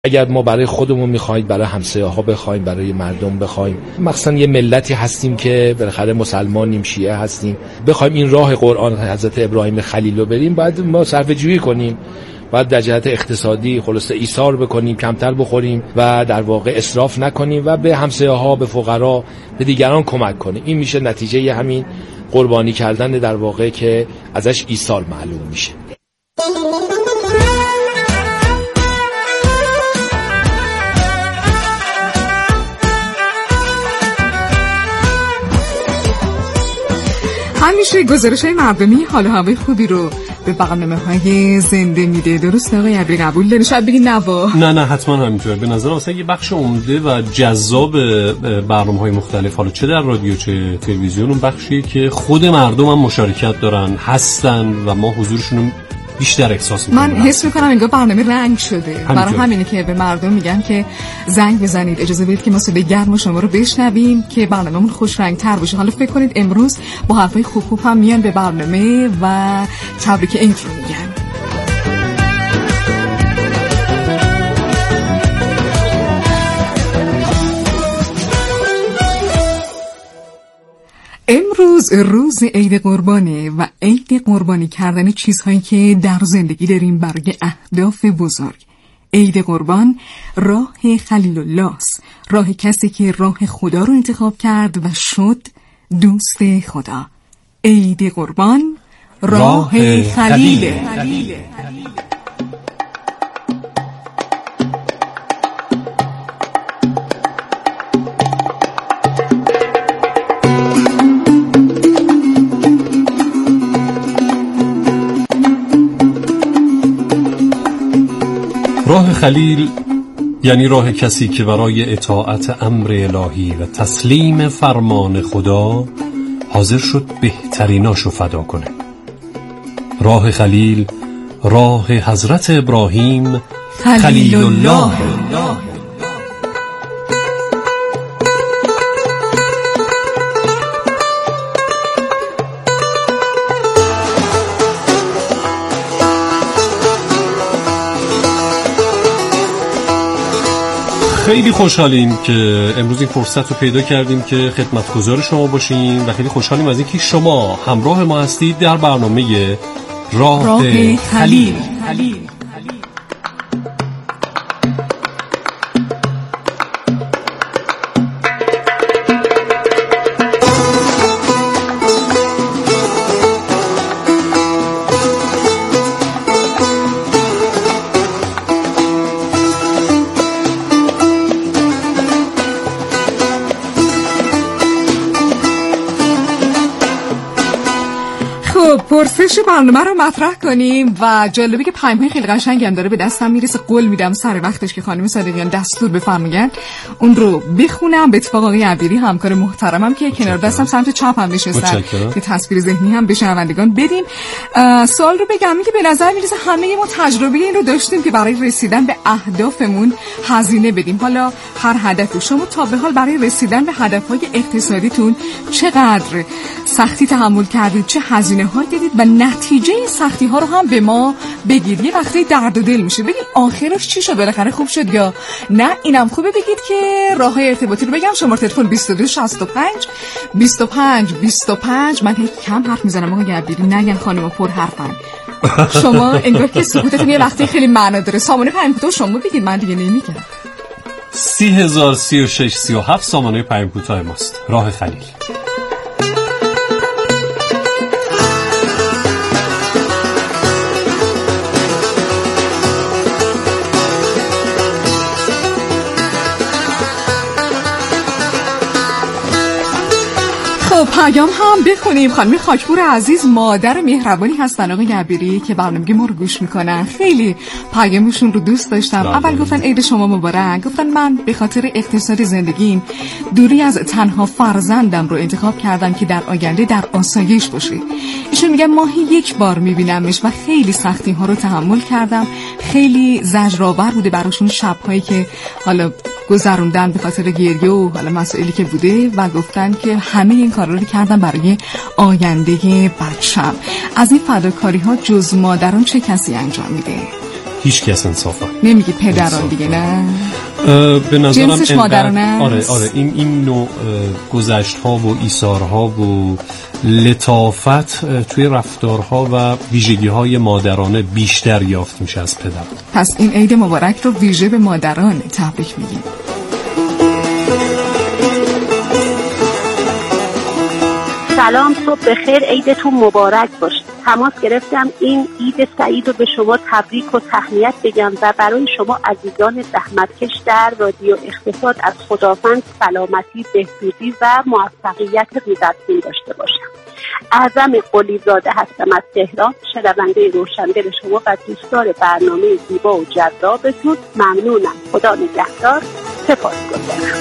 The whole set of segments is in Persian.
اگر ما برای خودمون میخوایم، برای همسایه‌ها بخوایم، برای مردم بخوایم، مثلا یه ملتی هستیم که بالاخره مسلمانیم، شیعه هستیم، بخوایم این راه قرآن حضرت ابراهیم خلیل رو بریم، باید ما صرفه جویی کنیم، باید در جهت اقتصادی خلاصه ایثار بکنیم، کمتر بخوریم و در واقع اسراف نکنیم و به همسایه‌ها، به فقرا، به دیگران کمک کنیم. این میشه نتیجه همین قربانی کردن در واقع که ازش ایثار معلوم میشه. همیشه گزارش‌های مردمی حال و هوای خوبی رو به برنامه‌های زنده میده. درست آقای عبری قبول دارین؟ شاید بگین نه حتما همینطوره. به نظر اصلا یه بخش عمده و جذاب برنامه‌های مختلف، حالا چه در رادیو چه تلویزیون، اون بخشیه که خود مردم هم مشارکت دارن، هستن و ما حضورشون رو بیشتر احساس می‌کنم. من حس می‌کنم انگار برنامه رنگ شده. برای همینه که به مردم میگم که زنگ بزنید، اجازه بدید که ما صدای گرم شما رو بشنویم که برنامه‌مون خوش رنگ‌تر بشه. حالا فکر کنید امروز با حرفای خوب هم میان به برنامه و تبریک عید رو میگن. امروز روز عید قربانه و عید قربانی کردن چیزهایی که در زندگی داریم برای اهداف بزرگ. عید قربان راه خلیل الله است، راه کسی که راه خدا رو انتخاب کرد و شد دوست خدا. عید قربان راه خلیل. راه خلیل یعنی راه کسی که برای اطاعت امر الهی و تسلیم فرمان خدا حاضر شد بهتریناشو فدا کنه. راه خلیل راه حضرت ابراهیم خلیل الله. خیلی خوشحالیم که امروز این فرصت رو پیدا کردیم که خدمتگزار شما باشیم و خیلی خوشحالیم از اینکه شما همراه ما هستید در برنامه راه خلیل. پرسش برنامه رو مطرح کنیم و جالبه که پیام‌های خیلی قشنگی هم داره به دستم میرسه. قول میدم سر وقتش که خانم صادقیان دستور بفرمایید اون رو بخونم. به اتفاق آقای عبیری همکار محترمم که کنار دستم سمت چپ هم نشستن که تصویر ذهنی هم به شنوندگان بدیم. سوال رو بگم که به نظر میرسه همه ما تجربه این رو داشتیم که برای رسیدن به اهدافمون هزینه بدیم. حالا هر هدفی، شما تا به حال برای رسیدن به هدف‌های اقتصادیتون چقدر سختی تحمل کردید، چه هزینه‌هایی دادید و نتیجه این سختی‌ها رو هم به ما بگید. یه وقتی درد و دل میشه بگید آخرش چی شد، بالاخره خوب شد یا نه. اینم خوبه بگید که راه‌های ارتباطی رو بگم. شماره تلفن 2265 25 25. من هیچ کم حرف میزنم آقا عبیری، نگن خانم‌ها پر حرفن. شما انگار که سکوتتون یه وقتی خیلی معنا داره. سامانه پیام کوتاه شما بگید، من دیگه نمیگم. 3036 37 سامانه پیام کوتاه ماست. راه خلیل. پیام هم بخونیم. خانم خاکپور عزیز مادر مهربانی هستن آقای عبیری که برنامه ما رو گوش میکنن. خیلی پیامشون رو دوست داشتم. اول گفتن عید شما مبارک. گفتن من به خاطر اقتصاد زندگیم دوری از تنها فرزندم رو انتخاب کردم که در آینده در آسایش باشه. ایشون میگن ماهی یک بار میبینمش و خیلی سختی ها رو تحمل کردم. خیلی زجرآور بوده براشون شب‌هایی که حالا گذروندن به خاطر گریه و حالا مسائلی که بوده و گفتن که همه این کارا رو کردن برای آینده بچه‌م. از این فداکاری‌ها جز مادران چه کسی انجام میده؟ هیچ کس انصافا نمیگید پدران دیگه، نه به نظرم جنسش مادرانه. آره این نوع گذشت‌ها و ایثارها و لطافت توی رفتارها و ویژگی‌های مادرانه بیشتر یافت میشه از پدر. پس این عید مبارک رو ویژه به مادران تبریک میگیم. سلام، صبح بخیر، عیدتون مبارک باشه. تماس گرفتم این عید سعید رو به شما تبریک و تهنیت بگم و برای شما عزیزان زحمتکش در رادیو اقتصاد از خداوند سلامتی، بهبودی و موفقیت روزافزون داشته باشم. اعظم قلیزاده هستم از تهران، شنونده روشندل شما و دوستدار برنامه زیبا و جذابتون. ممنونم، خدا نگهدار، سپاسگزارم.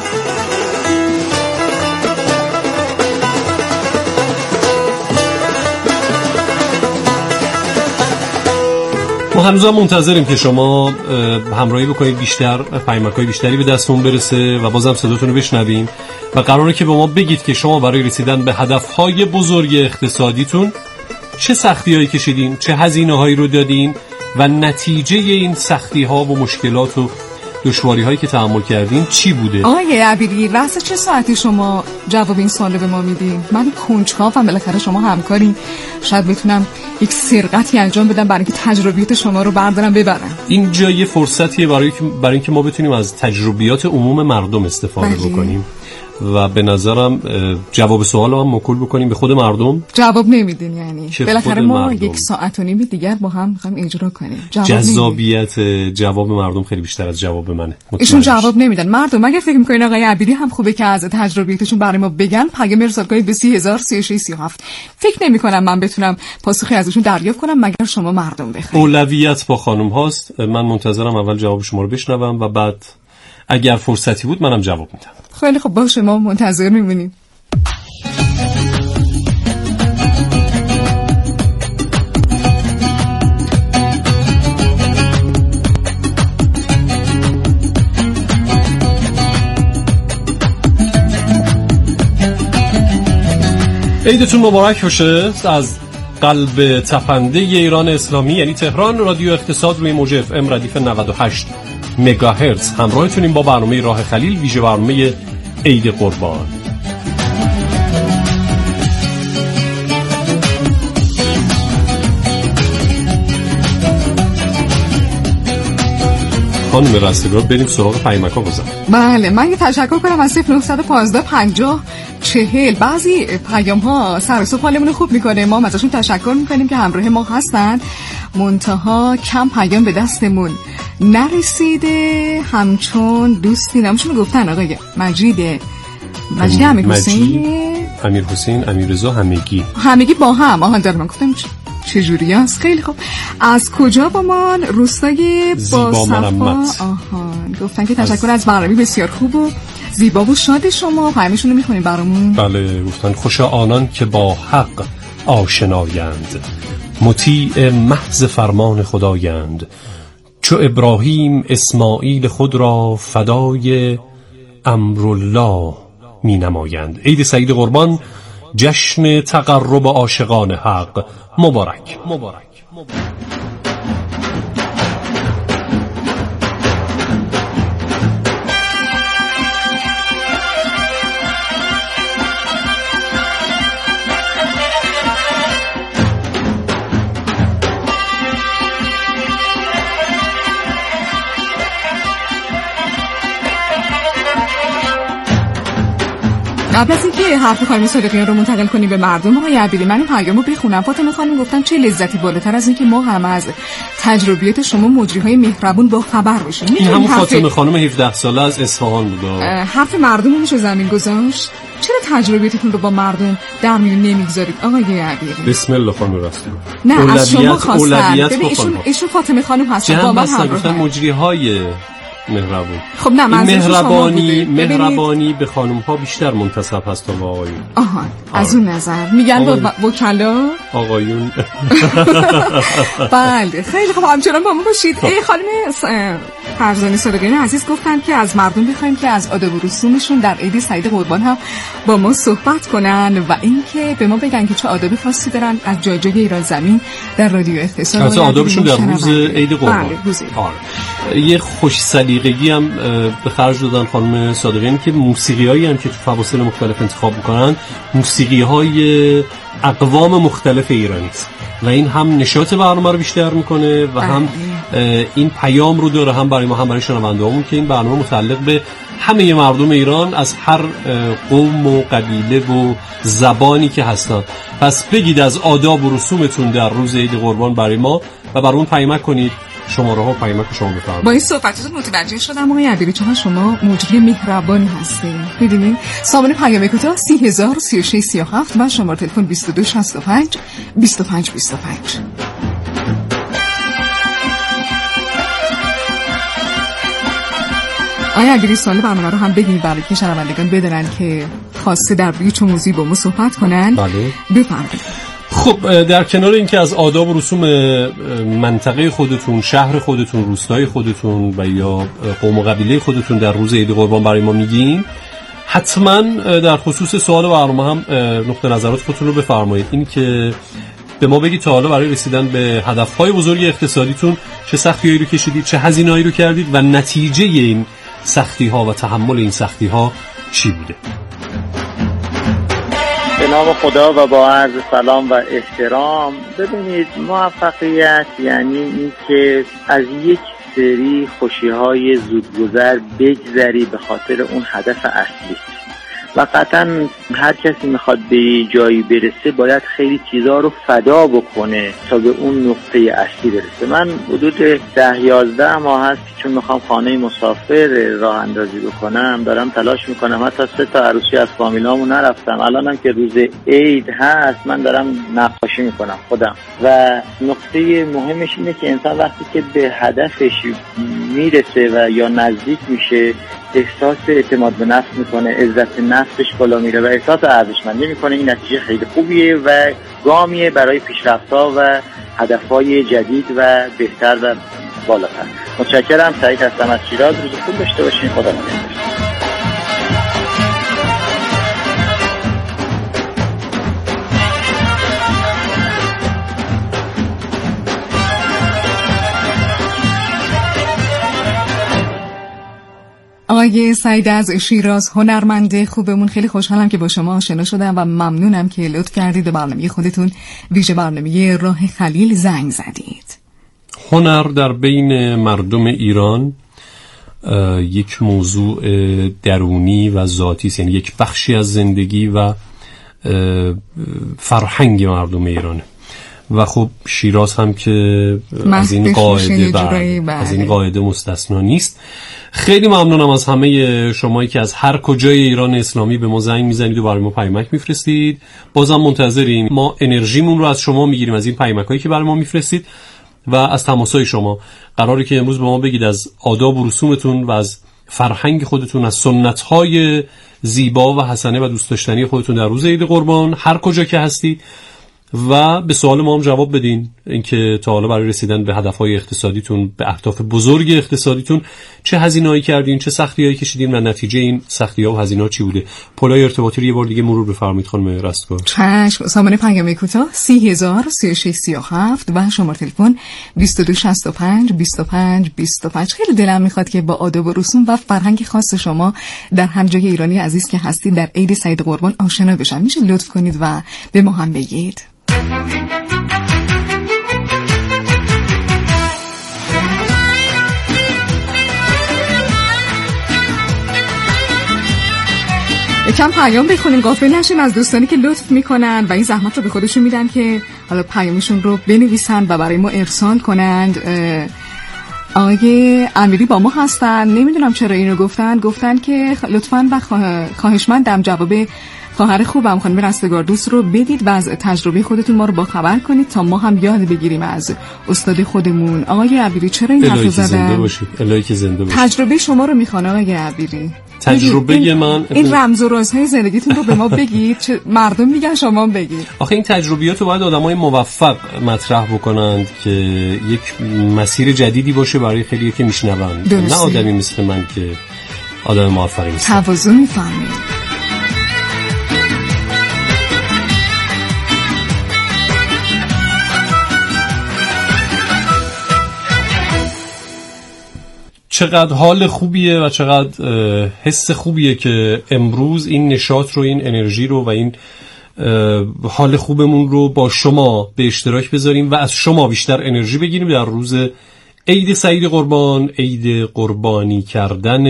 ما هنوز هم منتظریم که شما همراهی بکنید، بیشتر پیامک‌های بیشتری به دستمون برسه و بازم صداتون رو بشنویم و قراره که به ما بگید که شما برای رسیدن به هدف‌های بزرگ اقتصادیتون چه سختی‌هایی کشیدین، چه هزینه‌هایی رو دادین و نتیجه این سختی‌ها و مشکلات و دشواری‌هایی که تحمل کردین چی بوده؟ آقای عبیری، رأس چه ساعتی شما جواب این سوالو به ما میدین؟ من کنجکاوم، بالاخره شما همکارین، شاید بتونم یک سرقتی انجام بدم برای اینکه تجربیات شما رو بردارم ببرم. این جای فرصتیه برای اینکه ما بتونیم از تجربیات عموم مردم استفاده بکنیم و به نظرم جواب سوال رو هم موکول بکنیم به خود مردم. جواب نمیدین یعنی؟ بالاخره ما 1.5 ساعت دیگر با هم می‌خوایم اجرا کنیم. جذابیت جواب مردم خیلی بیشتر از جواب منه. ایشون جواب نمیدن. مردم اگر فکر می‌کنین آقای عبیری هم خوبه که از تجربیاتشون برای ما بگن، پیام ارسال کنید به 3003637. فکر نمی‌کنم من بتونم پاسخی ازشون دریافت کنم مگر شما مردم بخواید. اولویت با خانم هاست. من منتظرم اول جواب شما رو بشنوم و بعد اگر فرصتی بود منم جواب میدم. خیلی خب، باشه، ما منتظر میمونیم. عیدتون مبارک باشه. از قلب تپنده ایران اسلامی یعنی تهران، رادیو اقتصاد روی موج FM ردیف 98 مگاهرتز همراهتونیم با برنامه راه خلیل، ویژه برنامه عید قربان. خانم رستگار، بریم سراغ پیامک‌ها بزن. بله، من یه تشکر کنم از 0915 50 40. بعضی پیام ها سر صبح حالمون خوب میکنه، ما ازشون تشکر میکنیم که همراه ما هستن، منتها کم پیام به دستمون نرسیده، همچون دوستی نامشون گفتن آقای مجید امیر حسین، امیر رضا همگی با هم. آها، در من گفتم چجوری هست؟ خیلی خوب. از کجا با ما؟ روستای باصفا. آها، گفتن که تشکر از برنامه بسیار خوب و زیبا و شاد شما. پیامشون رو میخونیم برامون؟ بله، گفتن خوش آنان که با حق آشنایند، مطیع محض فرمان خدایند، چو ابراهیم اسماعیل خود را فدای امرالله می نمایند. عید سعید قربان، جشن تقرب عاشقان حق مبارک. قبل از اینکه حرف خانم صادقیان رو منتقل کنیم به مردم، آقای عبیری، من این پیامو بخونم. فاطمه خانم گفتن چه لذتی بالاتر از اینکه ما هم از تجربیات شما مجریهای مهربون با خبر باشیم. این همون فاطمه خانم 17 ساله از اصفهان بود. حرف مردم رو میشه زمین گذاشت؟ چرا تجربیاتتون رو با مردم در میون نمیگذارید آقای عبیری؟ بسم الله خانم رسول. نه، از شما خواستن. ایشون فاطمه خانم هستن، با من همراه. گفتن مجریهای مهربون. خب نه مهربانی به خانم ها بیشتر منتسب هست تا به آقایون. آها از اون نظر میگن با وکلا آقایون. بله خیلی خب همچنان با ما باشید. خانم فرزانه صادقیان عزیز گفتن که از مردم بخوایم که از آداب و رسومشون در عید سعید قربان هم با ما صحبت کنن و اینکه به ما بگن که چه آداب خاصی دارن از جای جای ایران زمین در رادیو اقتصاد. از آدابشون در روز عید قربان. بله یه خوش سلیقگی هم به خرج دادن خانم صادقیان که موسیقیایی هم که تو فواصل مختلف انتخاب میکنن موسیقی‌های اقوام مختلف ایرانی است و این هم نشاط برنامه رو بیشتر میکنه و هم این پیام رو داره هم برای ما هم برای شنونده‌هامون که این برنامه متعلق به همه مردم ایران از هر قوم و قبیله و زبانی که هستن. پس بگید از آداب و رسومتون در روز عید قربان برای ما و برامون پیامک کنید. شماره ها پیامک شما بفرمایید. با این صحبتاتون متوجه شدم آقای عبیری چون شما موجود مهربانی هستید. می‌دونید سامانه پیام کوتاه 303637 و شماره تلفن 2265 2525. آیا عبیری سوال برنامه رو هم بگید برای که شنوندگان بدونن که خواسته در روی چه موضوعی با ما صحبت کنن. بله بفرمایید. خب در کنار اینکه از آداب و رسوم منطقه خودتون، شهر خودتون، روستای خودتون و یا قوم و قبیله خودتون در روز عید قربان برای ما میگین، حتما در خصوص سوال برنامه هم نقطه نظرات خودتون رو بفرمایید. این که به ما بگید تا حالا برای رسیدن به هدفهای بزرگ اقتصادیتون چه سختی‌هایی رو کشیدید، چه هزینه‌هایی رو کردید و نتیجه این سختی‌ها و تحمل این سختی‌ها چی بوده. به نام خدا و با عرض سلام و احترام. ببینید موفقیت یعنی این که از یک سری خوشی‌های زودگذر بگذری به خاطر اون هدف اصلی و قطعا هر کسی میخواد به جایی برسه باید خیلی چیزا رو فدا بکنه تا به اون نقطه اصلی برسه. من حدود 10-11 ماه هست چون میخوام خانه مسافر راه اندازی بکنم دارم تلاش میکنم، حتی 3 تا عروسی از فامیلامو نرفتم. الانم که روز عید هست من دارم نقاشی میکنم خودم و نقطه مهمش اینه که انسان وقتی که به هدفش میرسه و یا نزدیک میشه احساس اعتماد به نفس میکنه، عزت نفسش بالا میره و احساس ارزشمندی میکنه. این نتیجه خیلی خوبیه و گامیه برای پیشرفت‌ها و هدفهای جدید و بهتر و بالاتر. متشکرم. سعید هستم از شیراز. روز خوب داشته باشین. خدا نگهدار. آقای سعید از شیراز، هنرمند خوبمون، خیلی خوشحالم که با شما آشنا شدم و ممنونم که لطف کردید به برنامه خودتون ویژه برنامه راه خلیل زنگ زدید. هنر در بین مردم ایران یک موضوع درونی و ذاتی است، یعنی یک بخشی از زندگی و فرهنگ مردم ایرانه و خب شیراز هم که از این قاعده مستثنا نیست. خیلی ممنونم از همه شمایی که از هر کجای ایران اسلامی به ما زنگ میزنید و برای ما پیامک میفرستید. بازم منتظریم. ما انرژیمون رو از شما میگیریم، از این پیامکایی که برای ما میفرستید و از تماسای شما. قراره که امروز به ما بگید از آداب و رسومتون و از فرهنگ خودتون، از سنت‌های زیبا و حسنه و دوست داشتنی خودتون در روز عید قربان هر کجا که هستید و به سوال ما هم جواب بدین. اینکه تا حالا برای رسیدن به هدفهای اقتصادیتون، به اهداف بزرگ اقتصادیتون چه هزینه‌ای کردین، چه سختی‌هایی کشیدین و نتیجه این سختی‌ها و هزینه‌ها چی بوده. پلای ارتباطی رو یه بار دیگه مرور بفرمایید خانم رستگار. چشم. سامانه پیام کوتاه 303637 و شماره تلفن 2265 2525. خیلی دلم میخواد که با آداب و رسوم و فرهنگ خاص شما در هر جای ایرانی عزیز که هستید در عید سعید قربان آشنا بشم. میشه لطف کنید و به ما هم بگید؟ یکم پیام بخونیم غافل نشیم از دوستانی که لطف میکنن و این زحمت رو به خودشون میدن که حالا پیامشون رو بنویسن و برای ما ارسال کنند. آقای امیری با ما هستن. نمیدونم چرا اینو گفتن که لطفاً و خواهشمندم جواب خواهر خوبم خانم رستگار دوست رو بدید و از تجربه خودتون ما رو با خبر کنید تا ما هم یاد بگیریم از استاد خودمون. آقای عبیری چرا این حرفو زدن؟ الهی که زنده باشید. تجربه شما رو میخوانه آقای عبیری. تجربه من این رمز و رازهای زندگیتون رو به ما بگید. مردم میگن شما بگید. آخه این تجربیات رو باید آدمای موفق مطرح بکنند که یک مسیر جدیدی باشه برای خیلیه که میشنوند، نه آدمی مثل من که آدم موفقی نیست. توازن میفهمید. چقدر حال خوبیه و چقدر حس خوبیه که امروز این نشاط رو، این انرژی رو و این حال خوبمون رو با شما به اشتراک بذاریم و از شما بیشتر انرژی بگیریم در روز عید سعید قربان، عید قربانی کردن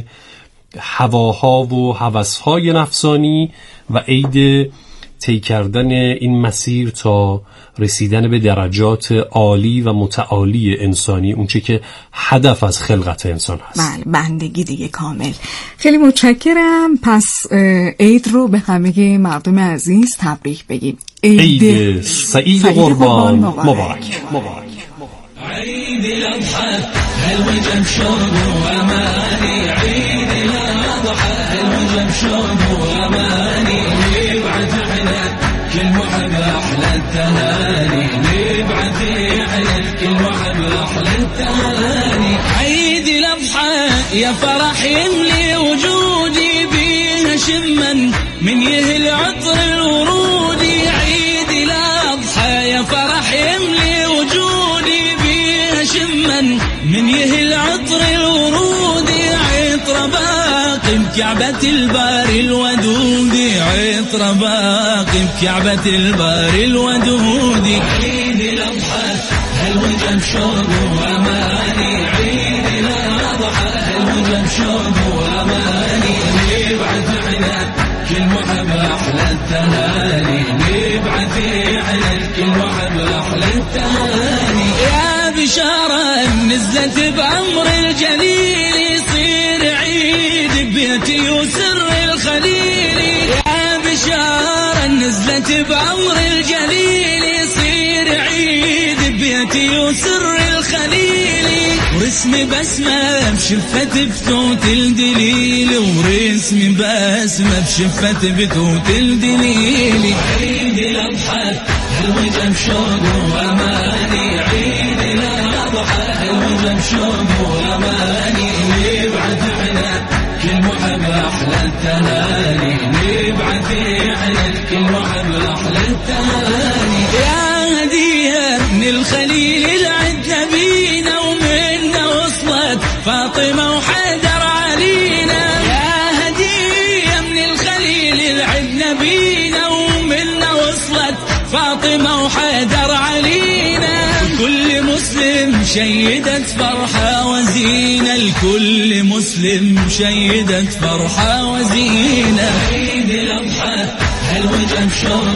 هواها و هوسهای نفسانی و عید طی کردن این مسیر تا رسیدن به درجات عالی و متعالی انسانی، اونچه که هدف از خلقت انسان هست. بله، بندگی دیگه کامل. خیلی متشکرم. پس عید رو به همه مردم عزیز تبریک بگیم. عید سعید قربان مبارک. عيد الأضحى هالوجه شوق وأماني، عيد الأضحى هالوجه شوق وأماني، نبعث على كل محب أحلى التهاني، نبعث على كل محب أحلى التهاني. عيد الأضحى يا فرح يملي وجودي بيها شما من يهل عطر الورودي، عيد الأضحى يا فرح يملي وجودي شما من يهل عطر الورود، عطر باقي بكعبة الباري الودود، عطر باقي بكعبة الباري الودود. عيد الأضحى هالوجه شوق وأماني، عيد الأضحى هالوجه شوق وأماني، نبعث على كل محب أحلى التهاني، نبعث على كل محب أحلى التهاني. بشارة نزلت بأمر الجليل، يصير عيد ببيتي وسر الخليل، يا بشارة نزلت بأمر الجليل، يصير عيد ببيتي وسر الخليل، ورسمي بسمة بشفة بتوت الدليل، ورسمي بسمة بشفة بتوت الدليل. عيد الأضحى هالوجه شوق وأماني، عيد الأضحى هالوجه شوق وأماني، نبعث على كل محب أحلى التهاني، نبعث على كل محب أحلى التهاني. يا هدية من الخليل العد بينا، ومنا وصلت فاطمة وحيدر علينا، يا هدية من الخليل العد بينا، ومنا وصلت فاطمة وحيدر علينا. كل مسلم شيدت فرحة وزينة، الكل مسلم شيدت فرحة وزينة. عيد الأضحى هالوجه شوق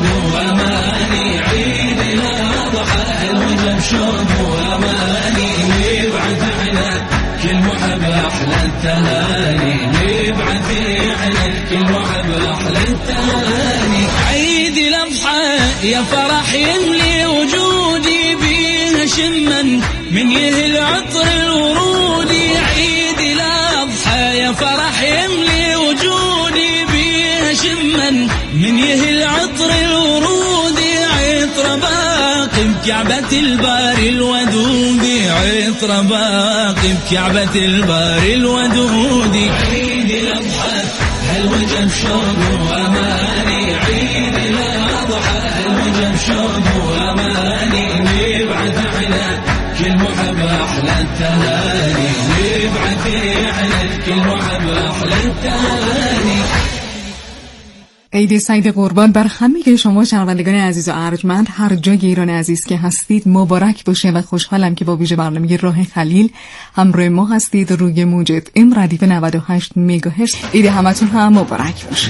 وأماني، عيد الأضحى هالوجه شوق وأماني، نبعث على كل محب أحلى التهاني، نبعث على كل محب أحلى التهاني. عيد الأضحى يا فرح يملي وجودي بيها شما من يهل عطر الورود، عيد الأضحى يا فرح يملي وجودي بيها شما من يهل عطر الورود، عطر باقي بكعبة الباري الودود، عطر باقي بكعبة الباري الودود. عيد الأضحى هالوجه شوق وأماني، عيد الأضحى هالوجه شوق وأماني، نبعث على كل محب أحلى التهاني، نبعث على كل محب أحلى التهاني. عید سعید قربان بر همه شما شنوندگان عزیز و ارجمند هر جای ایران عزیز که هستید مبارک باشه و خوشحالم که با ویژه برنامه راه خلیل همراه ما هستید روی موج FM ردیف 98 مگاهرتز. عید همتون هم مبارک باشه.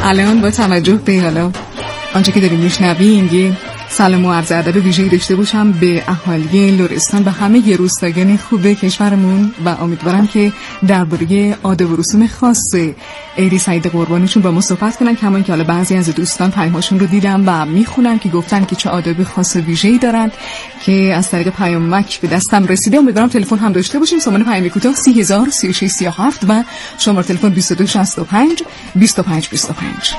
الان با توجه به حالا آنچه که داریم میشنویم یه سلام و عرض ادب ویژه‌ای داشته باشم به اهالی لرستان و همه روستایان خوب کشورمون و امیدوارم که درباره آداب و رسوم خاص عید سعید قربانیشون با ما صحبت کنن. کما اینکه حالا بعضی از دوستان پیام‌هاشون رو دیدم و میخونم که گفتن که چه آداب خاص ویژه‌ای دارن که از طریق پیامک به دستم رسیده. امیدوارم تلفن هم داشته باشیم. شماره پیام کوتاه 3003637 و شماره تلفن 2265 2525.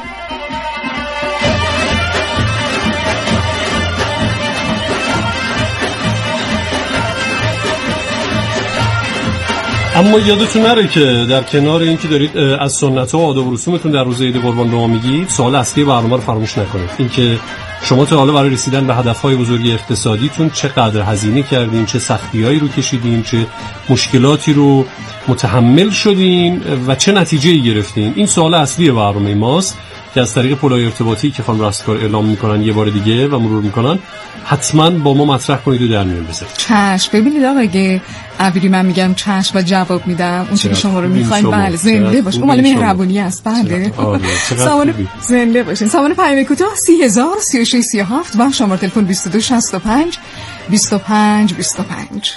اما یادتون نره که در کنار این که دارید از سنت و آداب و رسومتون در روز عید قربان به ما میگید، سوال اصلی برنامه رو فراموش نکنید. این که شما تا حالا برای رسیدن به هدفهای بزرگ اقتصادیتون چقدر هزینه کردین، چه سختی‌هایی رو کشیدین، چه مشکلاتی رو متحمل شدین و چه نتیجه‌ای گرفتین. این سوال اصلی برنامه ماست که از طریق پل‌های ارتباطی که خانم رستگار اعلام میکنن یه بار دیگه و مرور میکنن حتما با ما مطرح کنید و در میون بذارید. چشم. ببینید آقا اگه اویلی من میگم چشم و جواب میدم اون چیزی شما رو میخواین بله زنده باش. اون مال مهربونی است. بله سامان زنده باشین. سامان پیام کوتاه 3003637 و شماره تلفن 2265 2525.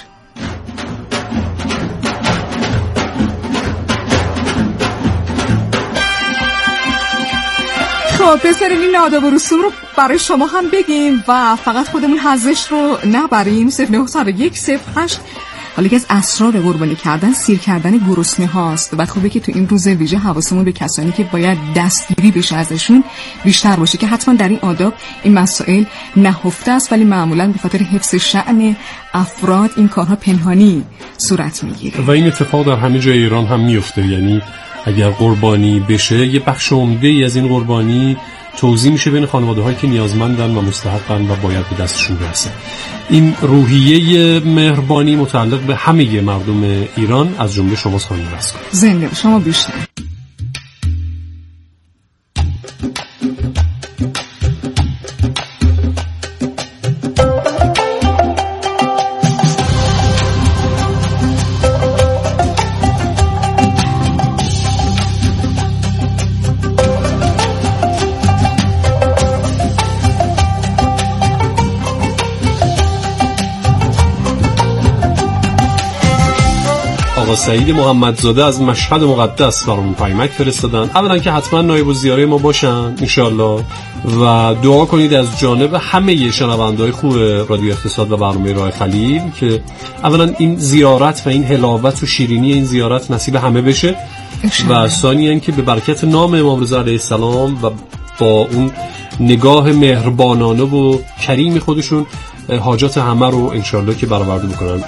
خب بذارین این آداب و رسوم رو برای شما هم بگیم و فقط خودمون حظش رو نبریم. 090108. حالا که از اسرار قربانی کردن سیر کردن گرسنه هاست و بعد خوبه که تو این روز ویژه حواسمون به کسانی که باید دستگیری بشه ازشون بیشتر باشه که حتما در این آداب این مسائل نهفته است، ولی معمولا به خاطر حفظ شأن افراد این کارها پنهانی صورت میگیره و این اتفاق در همه جای ایران هم میفته. یعنی اگر قربانی بشه یه بخش عمده‌ای از این قربانی توزیع میشه بین خانواده‌هایی که نیازمندن و مستحقن و باید به دستشون برسه. این روحیه مهربانی متعلق به همه مردم ایران از جمله شما خانم رستگار. زنده شما بیشتر. آقا سعید محمدزاده از مشهد مقدس برامون پیامک فرستادن. اولا که حتما نایب الزیاره ما باشن انشالله و دعا کنید از جانب همه شنونده‌های خوب رادیو اقتصاد و برنامه راه خلیل که اولا این زیارت و این حلاوت و شیرینی این زیارت نصیب همه بشه و ثانیاً که به برکت نام امام رضا علیه السلام و با اون نگاه مهربانانه و کریم خودشون حاجات همه رو انشالله که برآورده بکنن.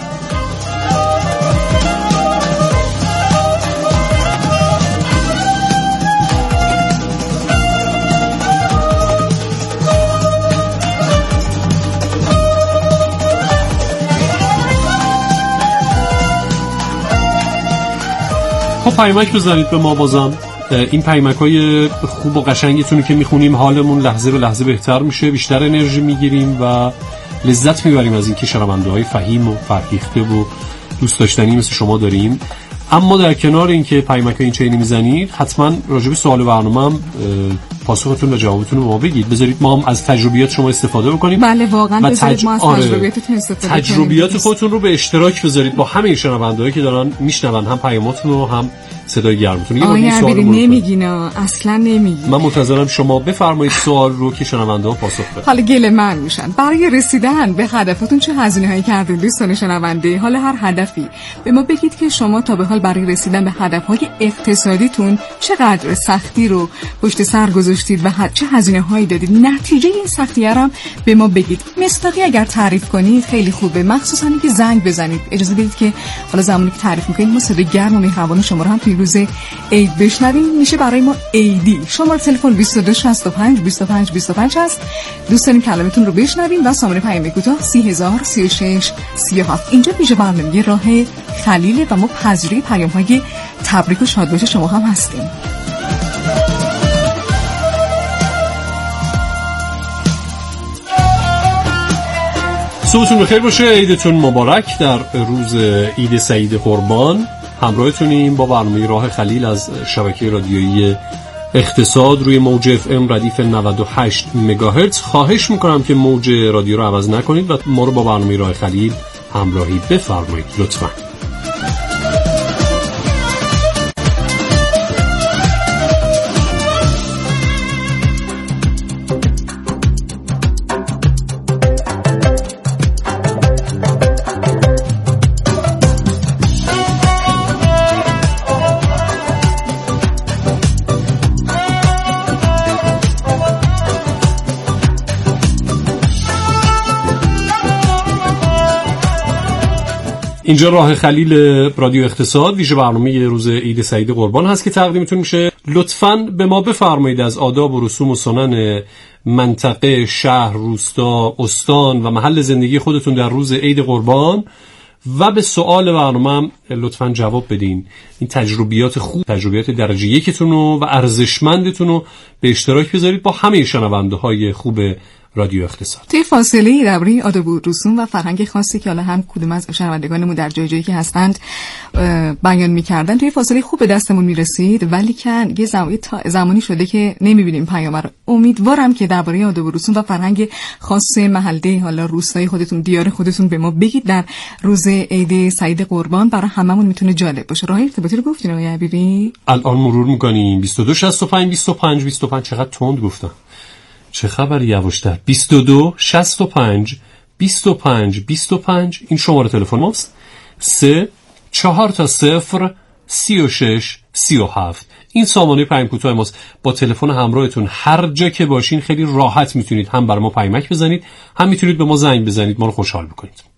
خب پیامک بزنید به ما بازم. این پیامک‌های خوب و قشنگتون که میخونیم حالمون لحظه به لحظه بهتر میشه، بیشتر انرژی میگیریم و لذت میبریم از اینکه شنونده‌های فهیم و فرهیخته و دوست داشتنی مثل شما داریم. اما در کنار اینکه پیامک‌های این چینی میزنید حتما راجع به سوال برنامه هم پاسختون و جوابتون رو به ما بگید. بذارید ما هم از تجربیات شما استفاده بکنیم. بله واقعا بذارید ما از تجربیاتتون استفاده کنیم. تجربیات خودتون رو به اشتراک بذارید با همه شنوندهایی که دارن میشنون هم پیاماتون رو هم صدای گرمتون. آیا نمیگین اصلا نمیگین. من منتظرم شما بفرمایید سوال رو که شنونده‌ها پاسخ بدن. حالا گله من میشن. برای رسیدن به هدفتون چه هزینه‌هایی کردین دوستان شنونده؟ حالا هر هدفی به ما بگید که شما تا به حال برای رسیدن به هدف‌های اقتصادیتون چقدر سختی رو پشت سر گذاشتید و چه هزینه‌هایی دادید. نتیجه این سختی‌ها رو به ما بگید. مصداقی اگر تعریف کنید خیلی خوبه، مخصوصاً اینکه زنگ بزنید. اجازه بدید که حالا زمانی که تعریف می‌کنید ما صدای گرم و مهربان شما رو هم توی روز عید بشنویم. میشه برای ما عیدی. شماره تلفن 2265 2525 هست. دوست داریم کلامتون رو بشنویم و شماره پیام کوتاه 3003637. اینجا میشه برنامه راه خلیل و ما پذیرای پیام‌های تبریک و شادباش شما هم هستیم. صبحتون بخیر باشه، عیدتون مبارک. در روز عید سعید قربان همراهتونیم با برنامه راه خلیل از شبکه رادیویی اقتصاد روی موج FM ردیف 98 مگاهرتز. خواهش میکنم که موج رادیو رو عوض نکنید و ما رو با برنامه راه خلیل همراهی بفرمایید لطفاً. اینجا راه خلیل رادیو اقتصاد، ویژه برنامه روز عید سعید قربان هست که تقدیمتون میشه. لطفاً به ما بفرمایید از آداب و رسوم و سنن منطقه، شهر، روستا، استان و محل زندگی خودتون در روز عید قربان و به سوال برنامه لطفاً جواب بدین. این تجربیات خوب، تجربیات درجه یکتون و ارزشمندتون رو به اشتراک بذارید با همه شنونده‌های خوب رادیو اقتصاد. توی فاصله درباره آداب و رسوم و فرهنگ خاصی که حالا هم کدوم از شنوندگانمون در جای جایی که هستند بیان می‌کردن، توی فاصله خوب به دستمون میرسید، ولی که یه زمانی شده که نمی‌بینیم پیام رو. امیدوارم که درباره آداب و رسوم و فرهنگ خاص محله، حالا روستای خودتون، دیار خودتون به ما بگید در روز عید سعید قربان. برای هممون میتونه جالب باشه. راه ارتباطی رو گفتین آقای عبیری؟ الان مرور می‌کنیم. 22 65 25 25. چقدر تند گفتم. چه خبر؟ یواشتر. 22 65 25 25. این شماره تلفن ماست. 3 4 تا 0 36 37. این سامانه پیام کوتاه ماست. با تلفن همراهتون هر جا که باشین خیلی راحت میتونید هم برای ما پیامک بزنید، هم میتونید به ما زنگ بزنید، ما رو خوشحال بکنید.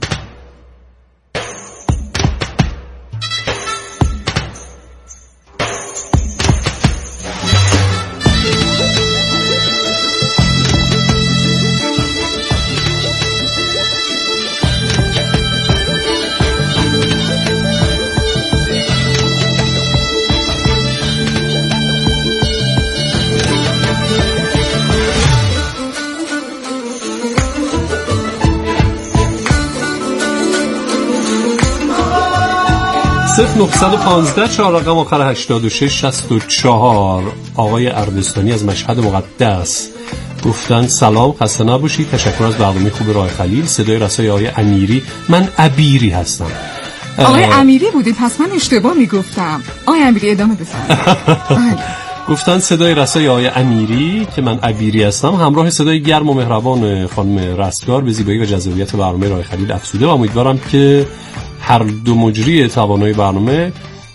صفر 915 4 رقم آخر 86 64. آقای اردستانی از مشهد مقدس گفتن سلام، خسته نباشید، تشکر از برنامه خوب راه خلیل. صدای رسای آقای امیری. من عبیری هستم. آقای امیری بودید، پس من اشتباه میگفتم. آقای امیری ادامه بفرمایید. گفتن صدای رسای آقای امیری که من عبیری هستم همراه صدای گرم و مهربان خانم رستگار به زیبایی و جذابیت برنامه راه خلیل افزوده و امیدوارم که هر دو مجری توانای برنامه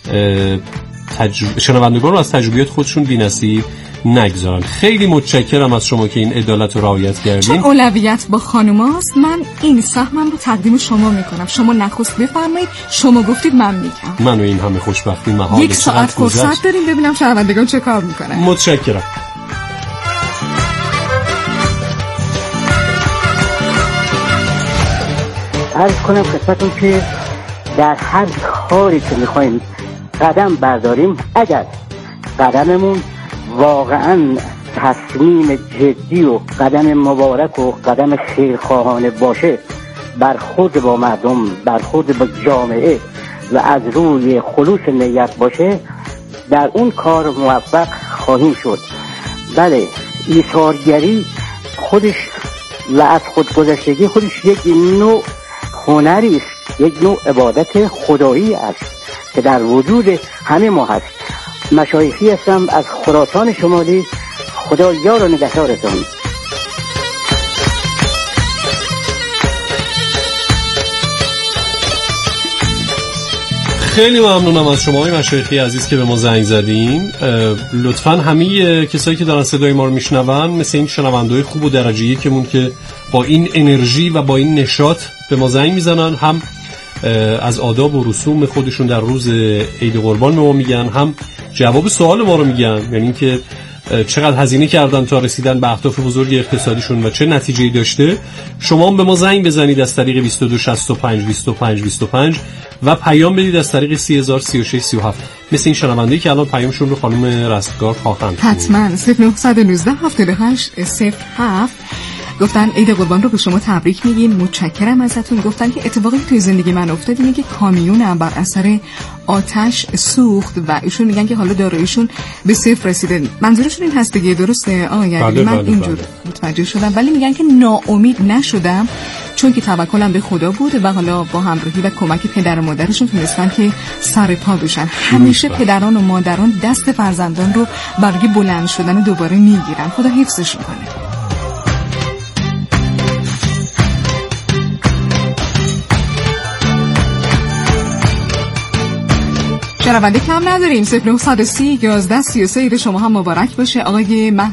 شنوندگان رو از تجربیات خودشون بی‌نصیب نگذارن. خیلی متشکرم از شما که این عدالت رو رعایت کردین. چون اولویت با خانوماست، من این سهمم رو تقدیم شما میکنم. شما نخست بفرمایید، شما گفتید من میگم. من و این همه خوشبختی محال. 1 ساعت فرصت داریم ببینم شنوندگان چه کار میکنن. متشکرم. عرض کنم خدمتتون که در هر کاری که میخوایم قدم برداریم، اگر قدممون واقعا تصمیم جدی و قدم مبارک و قدم خیرخواهانه باشه، برخورد با مردم، برخورد با جامعه و از روی خلوص نیت باشه، در اون کار موفق خواهیم شد. بله، ایثارگری خودش و از خودگذشتگی خودش یک نوع هنری است، یک نوع عبادت خدایی است که در وجود همه ما هست. مشایخی هستم از خراسان شمالی. خدا یار و نگهدارتون. خیلی ممنونم از شما مشایخی عزیز که به ما زنگ زدین. لطفاً همه کسایی که دارن صدای ما رو میشنون، مثل این شنونده‌های خوب و درجه یکمون که با این انرژی و با این نشاط به ما زنگ میزنن، هم از آداب و رسوم خودشون در روز عید قربان به ما میگن، هم جواب سوال ما رو میگن، یعنی اینکه چقدر هزینه کردن تا رسیدن به اهداف بزرگ اقتصادیشون و چه نتیجه‌ای داشته. شما هم به ما زنگ بزنید از طریق 22 65 25 25 و پیام بدید از طریق 3000 36 37 مثل این شنونده‌ای که الان پیامشون رو خانم رستگار خواهند. حتما 0919 78 07 گفتن عید قربان رو به شما تبریک میگیم، متشکرم ازتون. گفتن که اتفاقی توی زندگی من افتاد اینه که کامیونم بر اثر آتش سوخت و ایشون میگن که حالا داراییشون به صفر رسیده. منظورشون این هست دیگه، درسته آقای علی؟ من اینجور متوجه شدم، ولی میگن که ناامید نشدم چون که توکلم به خدا بود و حالا با همراهی و کمک پدر و مادرشون تونستن که سر پا بشن. همیشه پدران و مادران دست فرزندان رو برای بلند شدن دوباره میگیرن. خدا حفظشون کنه. شنونده کم نداریم. 0930 11 33 شما هم مبارک باشه. آقای